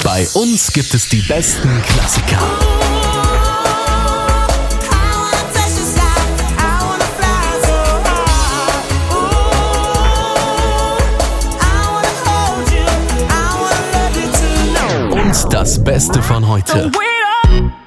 Bei uns gibt es die besten Klassiker. Und das Beste von heute.